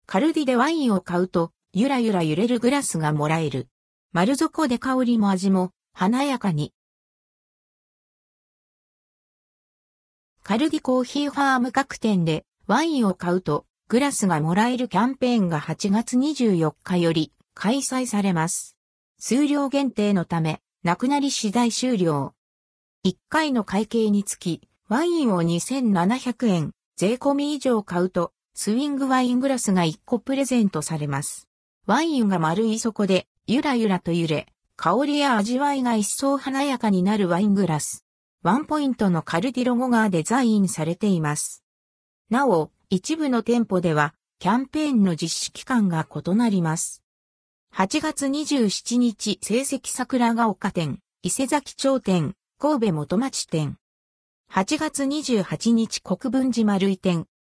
カルディでワインを買うと、ゆらゆら揺れるグラスがもらえる。丸底で香りも味も華やかに。カルディコーヒーファーム各店でワインを買うとグラスがもらえるキャンペーンが8月24日より開催されます。数量限定のため、なくなり次第終了。1回の会計につき、ワインを2700円、税込み以上買うと、スイングワイングラスが1個プレゼントされます。ワインが丸い底で、ゆらゆらと揺れ、香りや味わいが一層華やかになるワイングラス。ワンポイントのカルディロゴがデザインされています。なお、一部の店舗では、キャンペーンの実施期間が異なります。8月27日、聖蹟桜ヶ丘店、伊勢崎町店、神戸元町店。8月28日、国分寺丸井店、